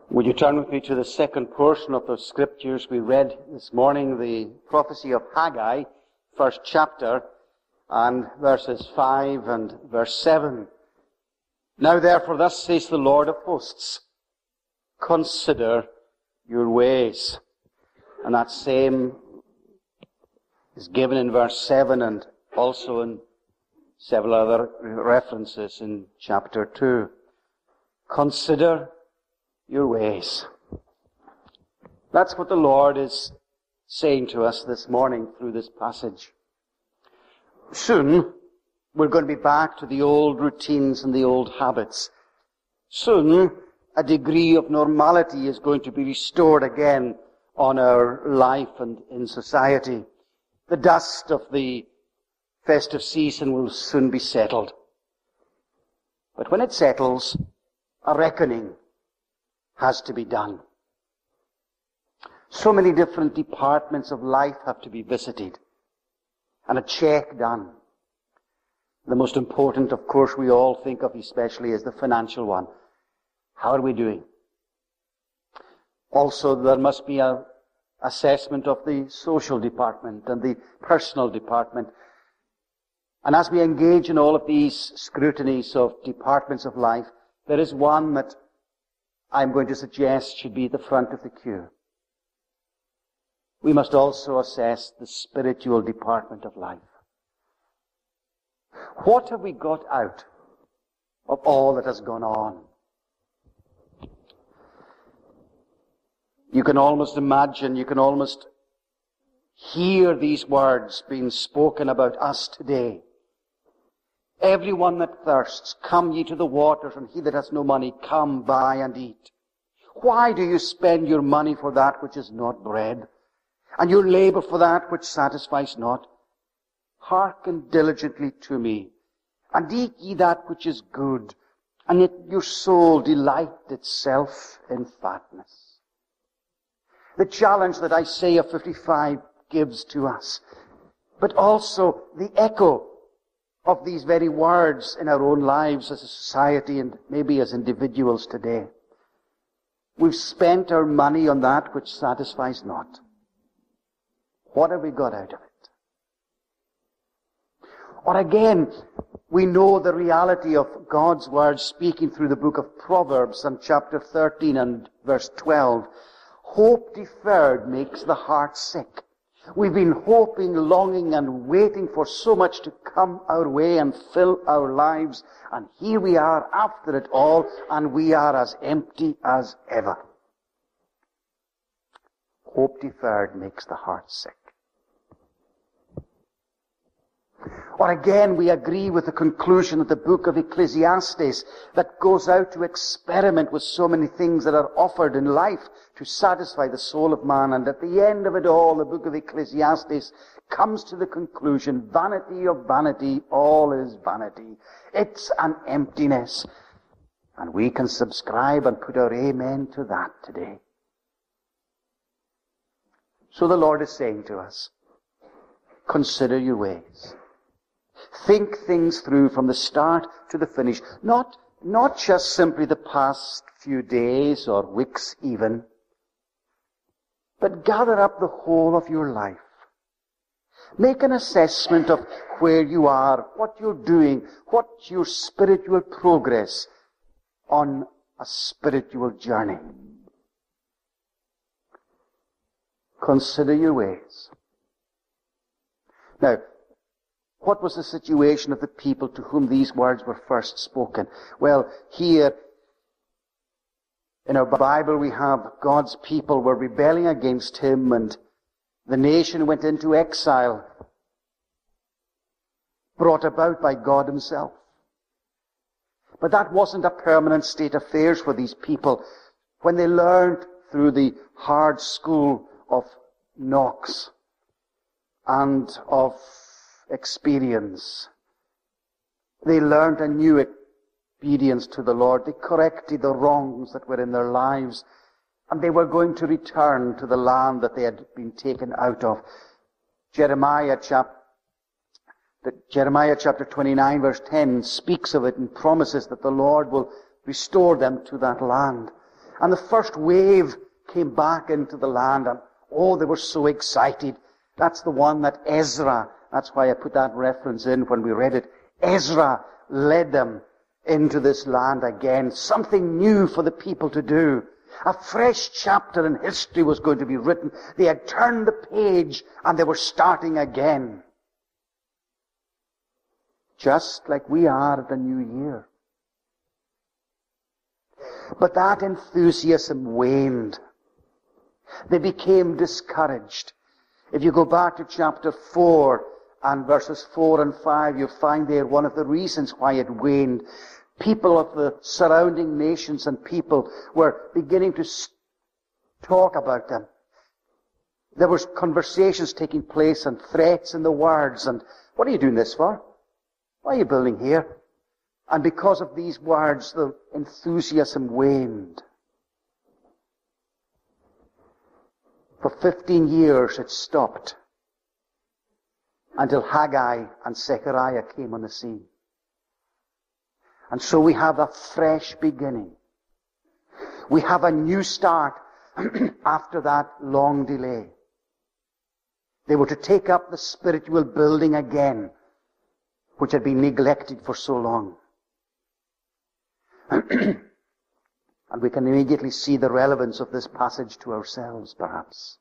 Would you turn with me to the second portion of the scriptures we read this morning, the prophecy of Haggai, first chapter, and verses 5 and verse 7. Now therefore, thus says the Lord of hosts, consider your ways. And that same is given in verse 7 and also in several other references in chapter 2. Consider your ways. That's what the Lord is saying to us this morning through this passage. Soon, we're going to be back to the old routines and the old habits. Soon, a degree of normality is going to be restored again on our life and in society. The dust of the festive season will soon be settled. But when it settles, a reckoning has to be done. So many different departments of life have to be visited and a check done. The most important, of course, we all think of especially is the financial one. How are we doing? Also, there must be an assessment of the social department and the personal department. And as we engage in all of these scrutinies of departments of life, there is one that I'm going to suggest should be at the front of the queue. We must also assess the spiritual department of life. What have we got out of all that has gone on? You can almost imagine, you can almost hear these words being spoken about us today. Everyone that thirsts, come ye to the waters, and he that has no money, come buy and eat. Why do you spend your money for that which is not bread, and your labor for that which satisfies not? Hearken diligently to me, and eat ye that which is good, and let your soul delight itself in fatness. The challenge that Isaiah 55 gives to us, but also the echo of these very words in our own lives as a society and maybe as individuals today. We've spent our money on that which satisfies not. What have we got out of it? Or again, we know the reality of God's word speaking through the book of Proverbs and chapter 13 and verse 12. Hope deferred makes the heart sick. We've been hoping, longing, and waiting for so much to come our way and fill our lives. And here we are after it all, and we are as empty as ever. Hope deferred makes the heart sick. Or again, we agree with the conclusion of the book of Ecclesiastes that goes out to experiment with so many things that are offered in life to satisfy the soul of man. And at the end of it all, the book of Ecclesiastes comes to the conclusion, vanity of vanity, all is vanity. It's an emptiness. And we can subscribe and put our amen to that today. So the Lord is saying to us, consider your ways. Think things through from the start to the finish. Not just simply the past few days or weeks even, but gather up the whole of your life. Make an assessment of where you are, what you're doing, what's your spiritual progress on a spiritual journey. Consider your ways. Now, what was the situation of the people to whom these words were first spoken? Well, here in our Bible we have God's people were rebelling against Him, and the nation went into exile, brought about by God Himself. But that wasn't a permanent state of affairs for these people. When they learned through the hard school of knocks and of experience, they learned a new obedience to the Lord. They corrected the wrongs that were in their lives, and they were going to return to the land that they had been taken out of. Jeremiah chapter 29 verse 10 speaks of it and promises that the Lord will restore them to that land. And the first wave came back into the land, and oh, they were so excited. That's the one that Ezra, that's why I put that reference in when we read it. Ezra led them into this land again. Something new for the people to do. A fresh chapter in history was going to be written. They had turned the page and they were starting again. Just like we are at the new year. But that enthusiasm waned. They became discouraged. If you go back to chapter 4 and verses 4 and 5, you'll find there one of the reasons why it waned. People of the surrounding nations and people were beginning to talk about them. There was conversations taking place and threats in the words. And what are you doing this for? Why are you building here? And because of these words, the enthusiasm waned. For 15 years it stopped until Haggai and Zechariah came on the scene. And so we have a fresh beginning. We have a new start after that long delay. They were to take up the spiritual building again, which had been neglected for so long. And we can immediately see the relevance of this passage to ourselves, perhaps.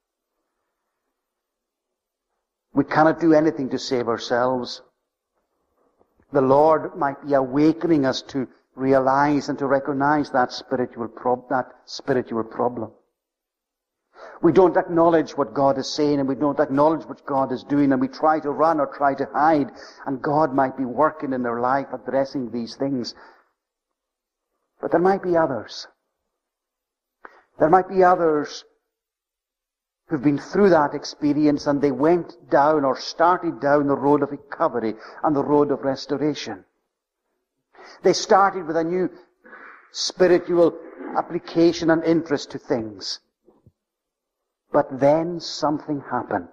We cannot do anything to save ourselves. The Lord might be awakening us to realize and to recognize that spiritual problem. We don't acknowledge what God is saying, and we don't acknowledge what God is doing, and we try to run or try to hide, and God might be working in their life addressing these things. But there might be others. There might be others who've been through that experience and they went down or started down the road of recovery and the road of restoration. They started with a new spiritual application and interest to things. But then something happened.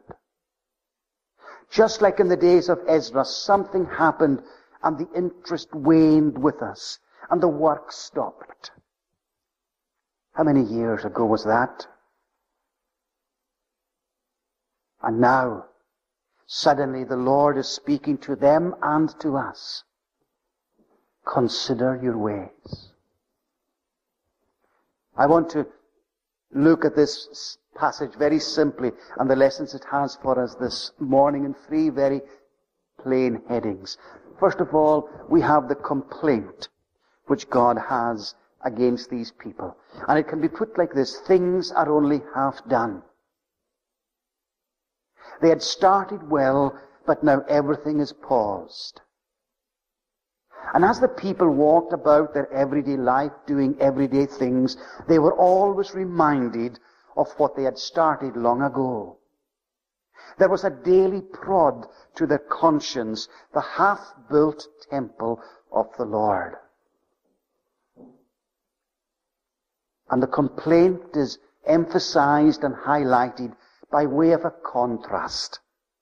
Just like in the days of Ezra, something happened and the interest waned with us and the work stopped. How many years ago was that? And now, suddenly the Lord is speaking to them and to us. Consider your ways. I want to look at this passage very simply and the lessons it has for us this morning in three very plain headings. First of all, we have the complaint which God has against these people. And it can be put like this: things are only half done. They had started well, but now everything is paused. And as the people walked about their everyday life, doing everyday things, they were always reminded of what they had started long ago. There was a daily prod to their conscience, the half-built temple of the Lord. And the complaint is emphasized and highlighted by way of a contrast.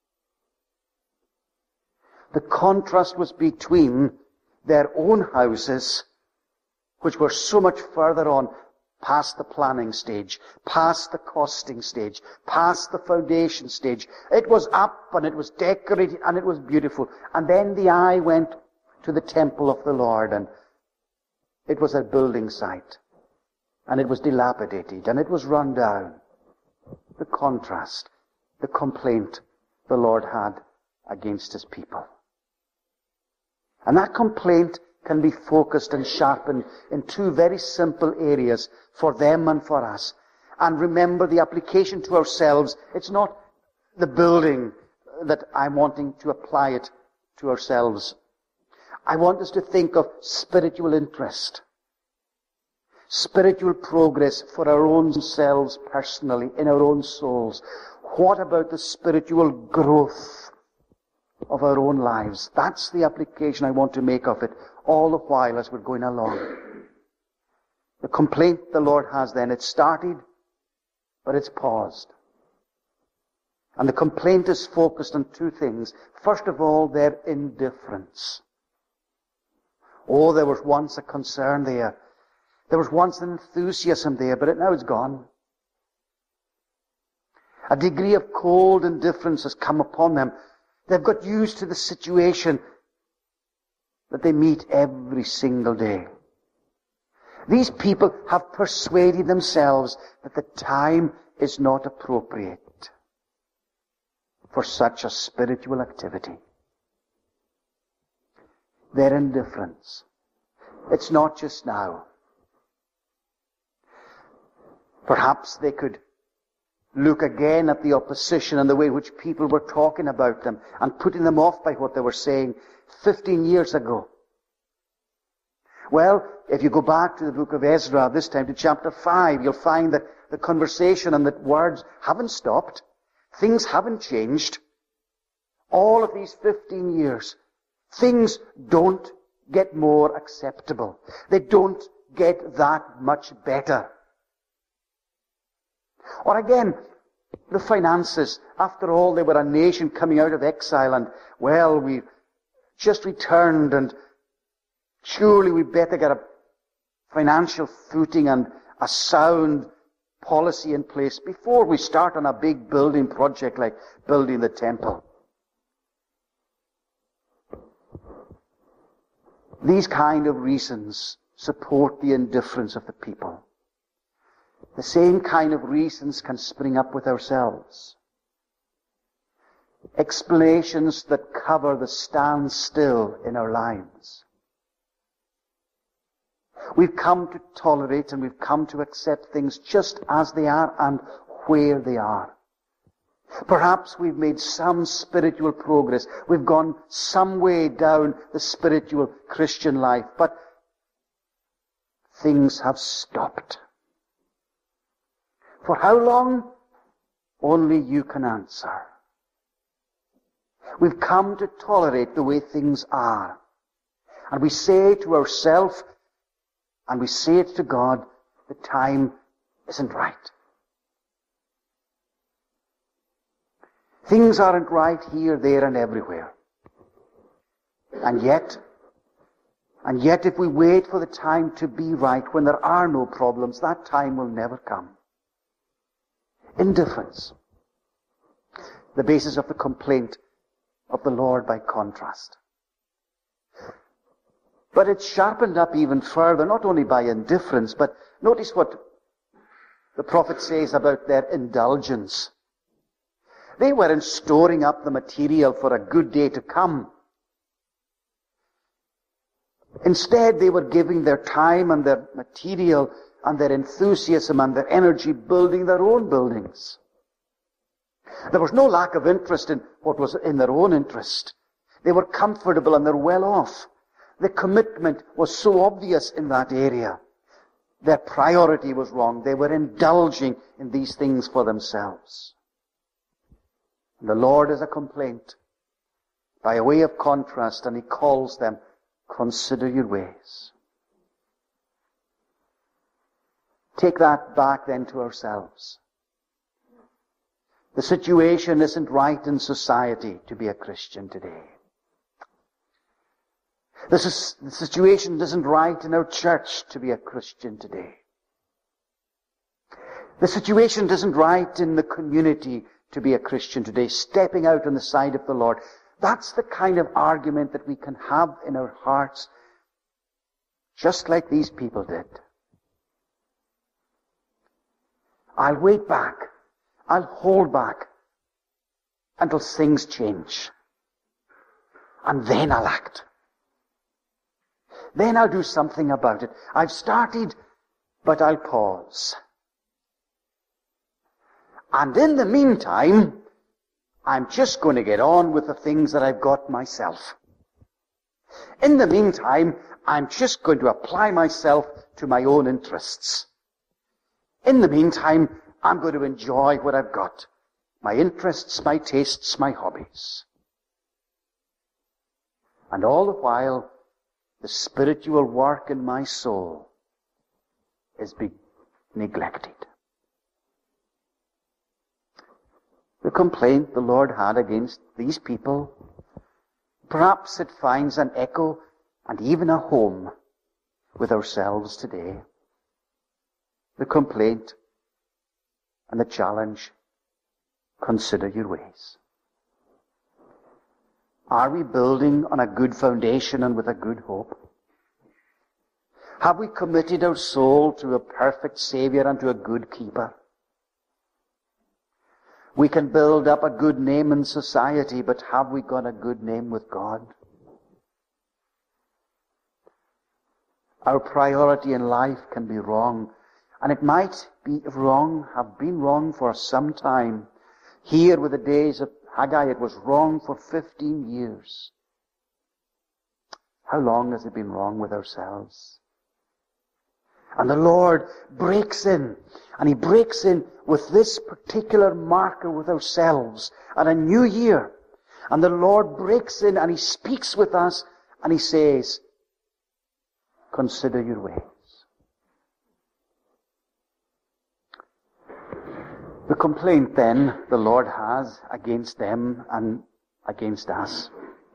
The contrast was between their own houses, which were so much further on, past the planning stage, past the costing stage, past the foundation stage. It was up and it was decorated and it was beautiful. And then the eye went to the temple of the Lord, and it was a building site. And it was dilapidated and it was run down. The contrast, the complaint the Lord had against His people. And that complaint can be focused and sharpened in two very simple areas for them and for us. And remember, the application to ourselves, it's not the building that I'm wanting to apply it to ourselves. I want us to think of spiritual interest, spiritual progress for our own selves personally, in our own souls. What about the spiritual growth of our own lives? That's the application I want to make of it all the while as we're going along. The complaint the Lord has then, it started, but it's paused. And the complaint is focused on two things. First of all, their indifference. Oh, there was once a concern there. There was once an enthusiasm there, but now it's gone. A degree of cold indifference has come upon them. They've got used to the situation that they meet every single day. These people have persuaded themselves that the time is not appropriate for such a spiritual activity. Their indifference. It's not just now. Perhaps they could look again at the opposition and the way in which people were talking about them and putting them off by what they were saying 15 years ago. Well, if you go back to the book of Ezra, this time to chapter 5, you'll find that the conversation and the words haven't stopped. Things haven't changed. All of these 15 years, things don't get more acceptable. They don't get that much better. Or again, the finances. After all, they were a nation coming out of exile, and, well, we've just returned, and surely we better get a financial footing and a sound policy in place before we start on a big building project like building the temple. These kind of reasons support the indifference of the people. The same kind of reasons can spring up with ourselves. Explanations that cover the standstill in our lives. We've come to tolerate and we've come to accept things just as they are and where they are. Perhaps we've made some spiritual progress. We've gone some way down the spiritual Christian life, but things have stopped. For how long? Only you can answer. We've come to tolerate the way things are. And we say to ourselves, and we say it to God, the time isn't right. Things aren't right here, there, and everywhere. And yet if we wait for the time to be right when there are no problems, that time will never come. Indifference. The basis of the complaint of the Lord by contrast. But it's sharpened up even further, not only by indifference, but notice what the prophet says about their indulgence. They weren't storing up the material for a good day to come. Instead, they were giving their time and their material and their enthusiasm and their energy building their own buildings. There was no lack of interest in what was in their own interest. They were comfortable and they're well off. The commitment was so obvious in that area. Their priority was wrong. They were indulging in these things for themselves. And the Lord is a complaint by a way of contrast, and He calls them, consider your ways. Take that back then to ourselves. The situation isn't right in society to be a Christian today. The situation isn't right in our church to be a Christian today. The situation isn't right in the community to be a Christian today, stepping out on the side of the Lord. That's the kind of argument that we can have in our hearts, just like these people did. I'll wait back. I'll hold back until things change. And then I'll act. Then I'll do something about it. I've started, but I'll pause. And in the meantime, I'm just going to get on with the things that I've got myself. In the meantime, I'm just going to apply myself to my own interests. In the meantime, I'm going to enjoy what I've got. My interests, my tastes, my hobbies. And all the while, the spiritual work in my soul is being neglected. The complaint the Lord had against these people, perhaps it finds an echo and even a home with ourselves today. the complaint, and the challenge. Consider your ways. Are we building on a good foundation and with a good hope? Have we committed our soul to a perfect Savior and to a good keeper? We can build up a good name in society, but have we got a good name with God? Our priority in life can be wrong, and it might be wrong, have been wrong for some time. Here with the days of Haggai, it was wrong for 15 years. How long has it been wrong with ourselves? And the Lord breaks in, and He breaks in with this particular marker with ourselves and a new year. And the Lord breaks in and He speaks with us and He says, consider your ways. The complaint then the Lord has against them and against us.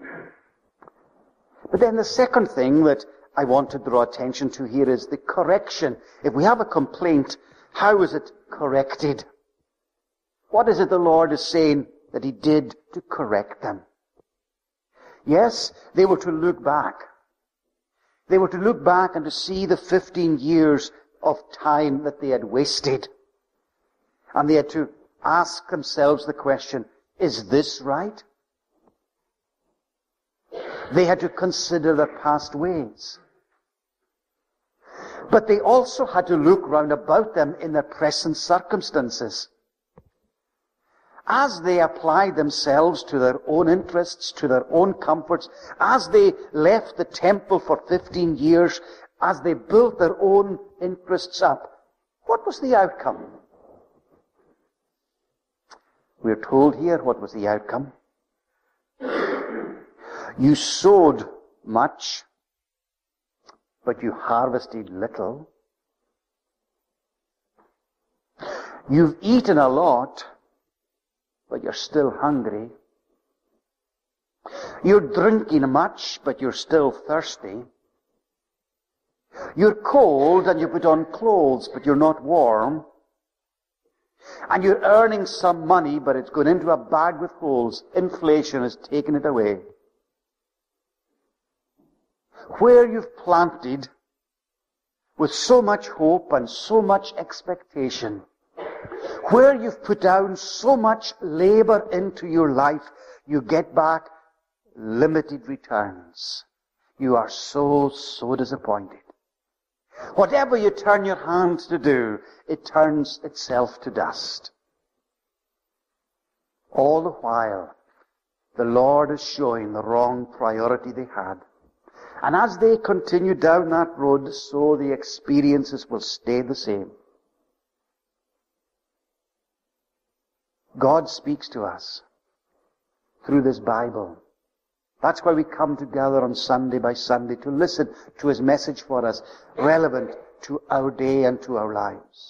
But then the second thing that I want to draw attention to here is the correction. If we have a complaint, how is it corrected? What is it the Lord is saying that He did to correct them? Yes, they were to look back. They were to look back and to see the 15 years of time that they had wasted. And they had to ask themselves the question, is this right? They had to consider their past ways. But they also had to look round about them in their present circumstances. As they applied themselves to their own interests, to their own comforts, as they left the temple for 15 years, as they built their own interests up, what was the outcome? We're told here what was the outcome. You sowed much, but you harvested little. You've eaten a lot, but you're still hungry. You're drinking much, but you're still thirsty. You're cold and you put on clothes, but you're not warm. And you're earning some money, but it's going into a bag with holes. Inflation has taken it away. Where you've planted with so much hope and so much expectation, where you've put down so much labor into your life, you get back limited returns. You are so disappointed. Whatever you turn your hand to do, it turns itself to dust. All the while, the Lord is showing the wrong priority they had. And as they continue down that road, so the experiences will stay the same. God speaks to us through this Bible. That's why we come together on Sunday by Sunday to listen to His message for us, relevant to our day and to our lives.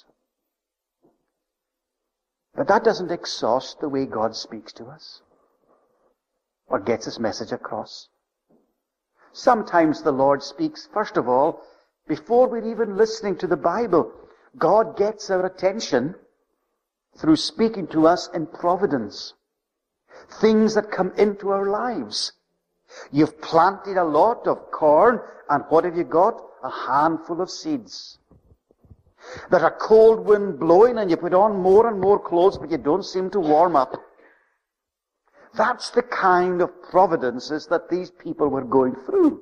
But that doesn't exhaust the way God speaks to us or gets His message across. Sometimes the Lord speaks, first of all, before we're even listening to the Bible. God gets our attention through speaking to us in providence. Things that come into our lives. You've planted a lot of corn, and what have you got? A handful of seeds. There's a cold wind blowing, and you put on more and more clothes, but you don't seem to warm up. That's the kind of providences that these people were going through.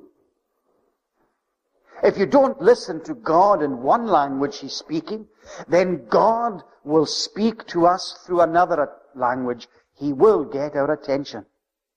If you don't listen to God in one language He's speaking, then God will speak to us through another language. He will get our attention.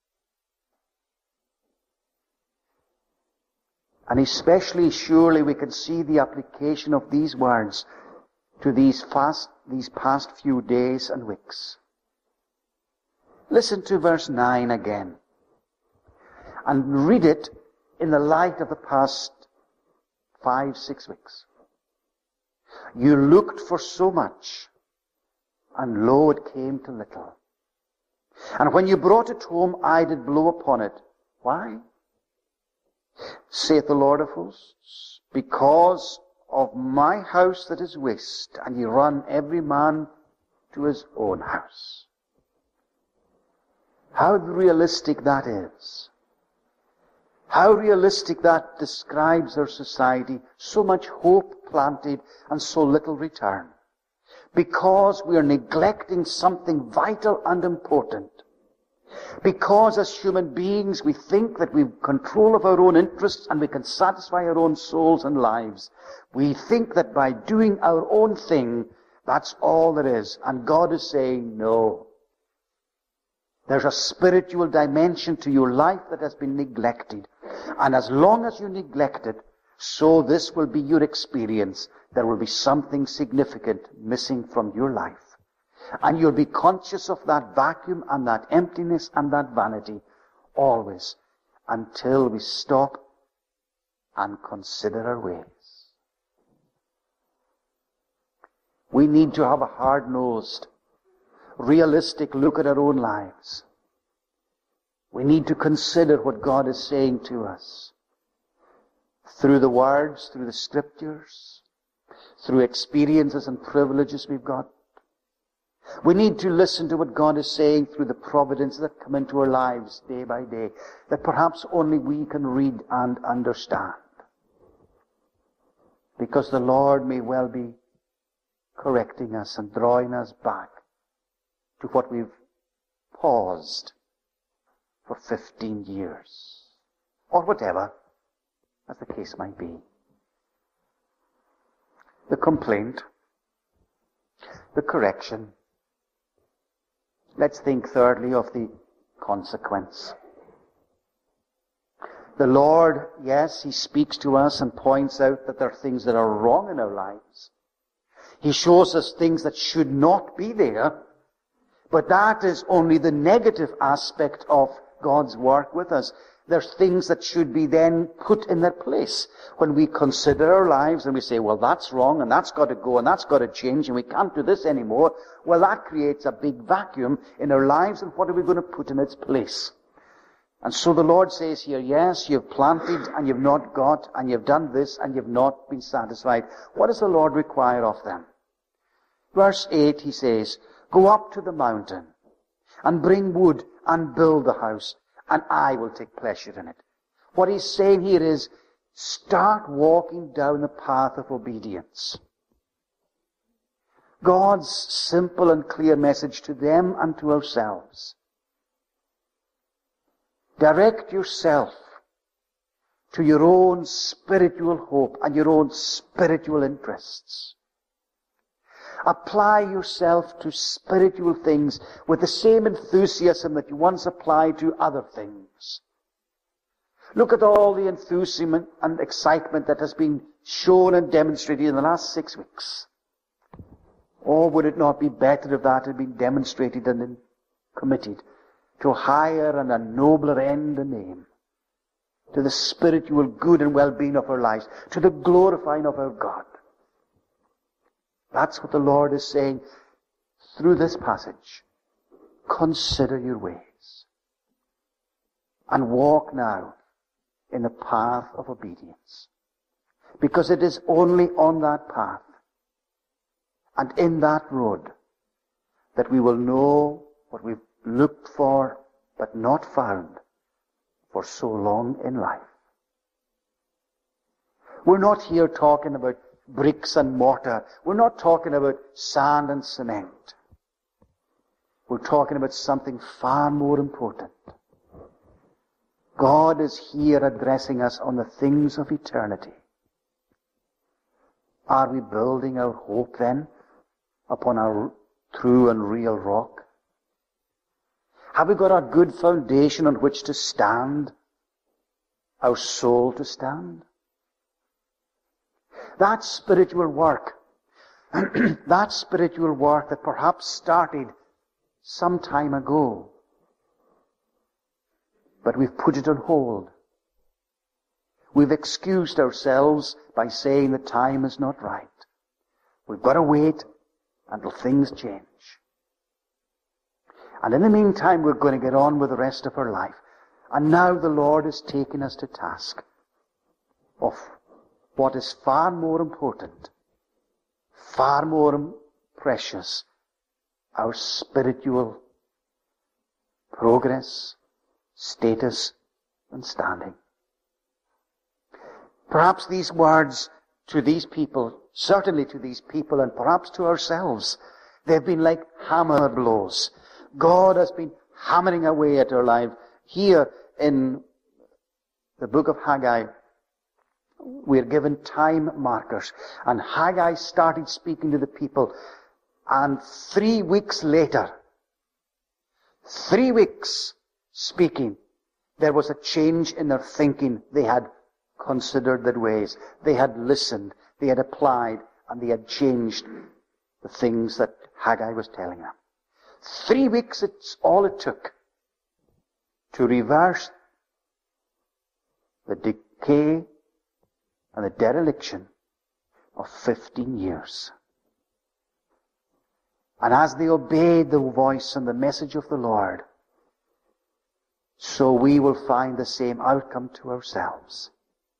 And especially, surely, we can see the application of these words to these past few days and weeks. Listen to verse 9 again. And read it in the light of the past 5-6 weeks. You looked for so much, and lo, it came to little. And when you brought it home, I did blow upon it. Why? Saith the Lord of hosts, because of my house that is waste, and ye run every man to his own house. How realistic that is. How realistic that describes our society. So much hope planted and so little return. Because we are neglecting something vital and important. Because as human beings we think that we've control of our own interests and we can satisfy our own souls and lives. We think that by doing our own thing, that's all there is. And God is saying, no. There's a spiritual dimension to your life that has been neglected. And as long as you neglect it, so this will be your experience. There will be something significant missing from your life. And you'll be conscious of that vacuum and that emptiness and that vanity always until we stop and consider our ways. We need to have a hard-nosed, realistic look at our own lives. We need to consider what God is saying to us through the words, through the scriptures, through experiences and privileges we've got. We need to listen to what God is saying through the providence that come into our lives day by day, that perhaps only we can read and understand. Because the Lord may well be correcting us and drawing us back to what we've paused for 15 years. Or whatever, as the case might be. The complaint, the correction. Let's think thirdly of the consequence. The Lord, yes, He speaks to us and points out that there are things that are wrong in our lives. He shows us things that should not be there, but that is only the negative aspect of God's work with us. There's things that should be then put in their place. When we consider our lives and we say, well, that's wrong and that's got to go and that's got to change and we can't do this anymore, well, that creates a big vacuum in our lives, and what are we going to put in its place? And so the Lord says here, yes, you've planted and you've not got, and you've done this and you've not been satisfied. What does the Lord require of them? Verse 8, He says, go up to the mountain and bring wood and build the house, and I will take pleasure in it. What He's saying here is, start walking down the path of obedience. God's simple and clear message to them and to ourselves. Direct yourself to your own spiritual hope and your own spiritual interests. Apply yourself to spiritual things with the same enthusiasm that you once applied to other things. Look at all the enthusiasm and excitement that has been shown and demonstrated in the last 6 weeks. Oh, would it not be better if that had been demonstrated and committed to a higher and a nobler end and aim, to the spiritual good and well-being of our lives, to the glorifying of our God. That's what the Lord is saying through this passage. Consider your ways and walk now in the path of obedience. Because it is only on that path and in that road that we will know what we've looked for but not found for so long in life. We're not here talking about bricks and mortar. We're not talking about sand and cement. We're talking about something far more important. God is here addressing us on the things of eternity. Are we building our hope then upon our true and real rock? Have we got a good foundation on which to stand? Our soul to stand? That spiritual work, that spiritual work that perhaps started some time ago, but we've put it on hold. We've excused ourselves by saying the time is not right. We've got to wait until things change. And in the meantime, we're going to get on with the rest of our life. And now the Lord is taking us to task of what is far more important, far more precious, our spiritual progress, status, and standing. Perhaps these words to these people, certainly to these people, and perhaps to ourselves, they've been like hammer blows. God has been hammering away at our life. Here in the book of Haggai, we're given time markers. And Haggai started speaking to the people. And 3 weeks later, 3 weeks speaking, there was a change in their thinking. They had considered their ways. They had listened. They had applied. And they had changed the things that Haggai was telling them. 3 weeks, it's all it took to reverse the decay and the dereliction of 15 years. And as they obeyed the voice and the message of the Lord, so we will find the same outcome to ourselves.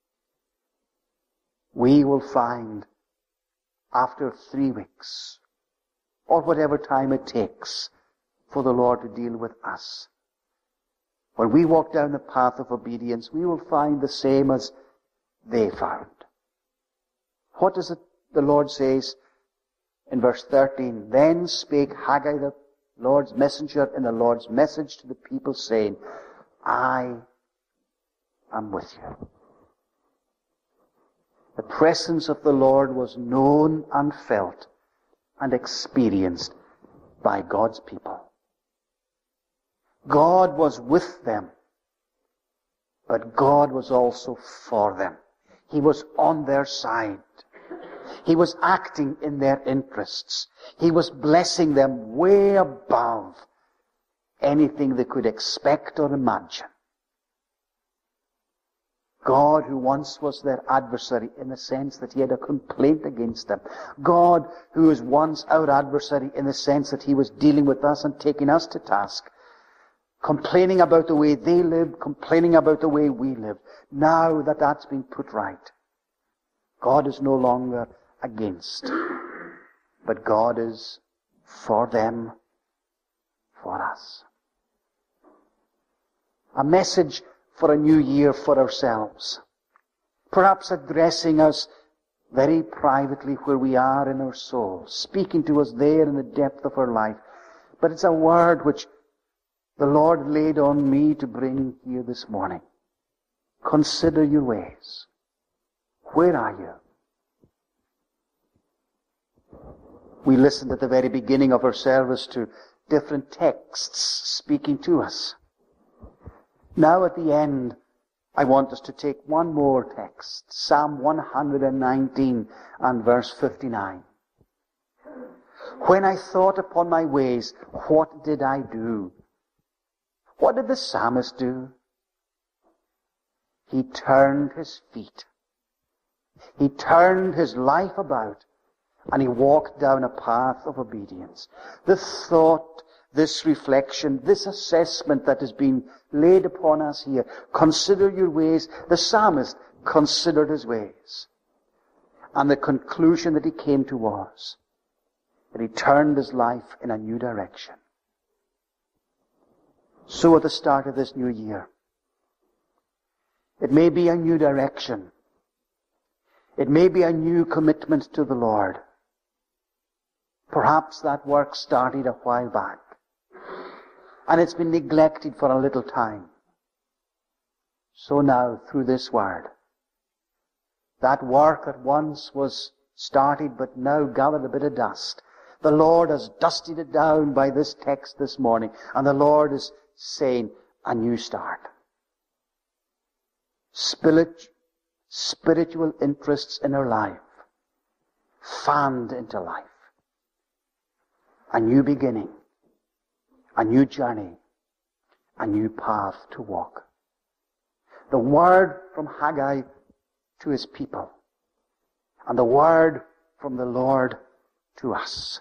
We will find, after 3 weeks, or whatever time it takes for the Lord to deal with us, when we walk down the path of obedience, we will find the same as they found. What does the Lord says in verse 13? Then spake Haggai the Lord's messenger in the Lord's message to the people, saying, I am with you. The presence of the Lord was known and felt and experienced by God's people. God was with them, but God was also for them. He was on their side. He was acting in their interests. He was blessing them way above anything they could expect or imagine. God, who once was their adversary in the sense that he had a complaint against them. God, who was once our adversary in the sense that he was dealing with us and taking us to task. Complaining about the way they lived, complaining about the way we lived. Now that that's been put right, God is no longer against, but God is for them, for us. A message for a new year for ourselves. Perhaps addressing us very privately where we are in our souls, speaking to us there in the depth of our life. But it's a word which the Lord laid on me to bring here this morning. Consider your ways. Where are you? We listened at the very beginning of our service to different texts speaking to us. Now at the end, I want us to take one more text. Psalm 119 and verse 59. When I thought upon my ways, what did I do? What did the psalmist do? He turned his feet. He turned his life about, and he walked down a path of obedience. The thought, this reflection, this assessment that has been laid upon us here, consider your ways. The psalmist considered his ways. And the conclusion that he came to was that he turned his life in a new direction. So at the start of this new year, it may be a new direction. It may be a new commitment to the Lord. Perhaps that work started a while back, and it's been neglected for a little time. So now, through this word, that work that once was started but now gathered a bit of dust, the Lord has dusted it down by this text this morning, and the Lord is saying, a new start. Spiritual interests in our life, fanned into life. A new beginning, a new journey, a new path to walk. The word from Haggai to his people, and the word from the Lord to us.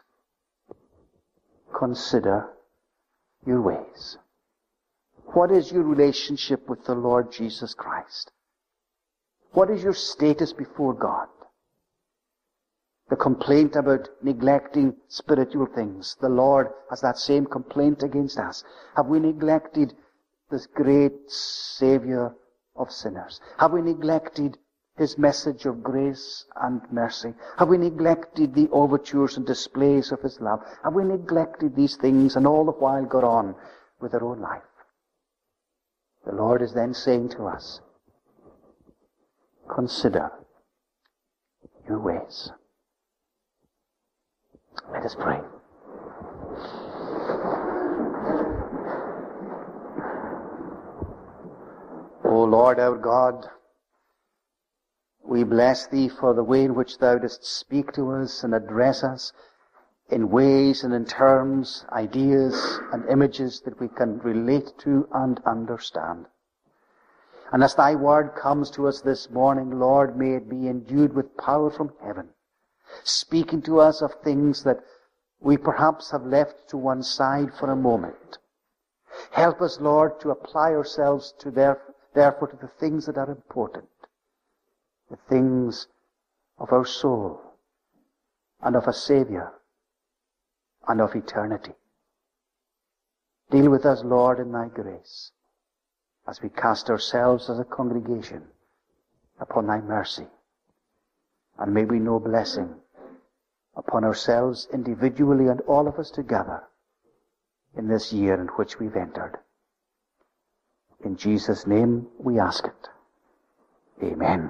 Consider your ways. What is your relationship with the Lord Jesus Christ? What is your status before God? The complaint about neglecting spiritual things. The Lord has that same complaint against us. Have we neglected this great Savior of sinners? Have we neglected His message of grace and mercy? Have we neglected the overtures and displays of His love? Have we neglected these things and all the while got on with our own life? The Lord is then saying to us, consider your ways. Let us pray. O Lord our God, we bless Thee for the way in which Thou dost speak to us and address us in ways and in terms, ideas and images that we can relate to and understand. And as Thy word comes to us this morning, Lord, may it be endued with power from heaven, speaking to us of things that we perhaps have left to one side for a moment. Help us, Lord, to apply ourselves to therefore to the things that are important, the things of our soul and of a Savior and of eternity. Deal with us, Lord, in Thy grace as we cast ourselves as a congregation upon Thy mercy. And may we know blessing upon ourselves individually and all of us together in this year in which we've entered. In Jesus' name we ask it. Amen.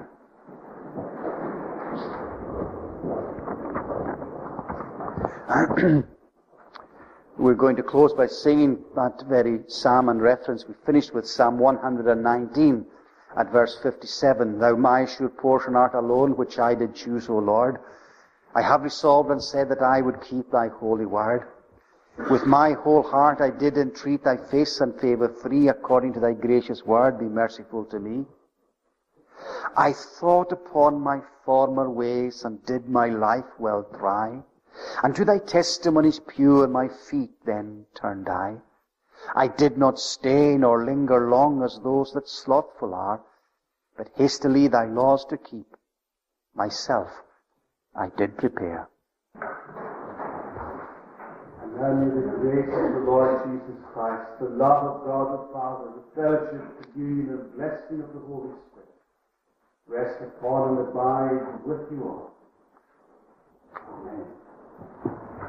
We're going to close by singing that very psalm and reference. We finished with Psalm 119 at verse 57. Thou my sure portion art alone, which I did choose, O Lord. I have resolved and said that I would keep Thy holy word. With my whole heart I did entreat Thy face and favour free, according to Thy gracious word, be merciful to me. I thought upon my former ways, and did my life well try. And to Thy testimonies pure my feet then turned I. I did not stay nor linger long as those that slothful are, but hastily Thy laws to keep, myself I did prepare. And now may the grace of the Lord Jesus Christ, the love of God the Father, the fellowship, the union and blessing of the Holy Spirit, rest upon and abide with you all. Amen.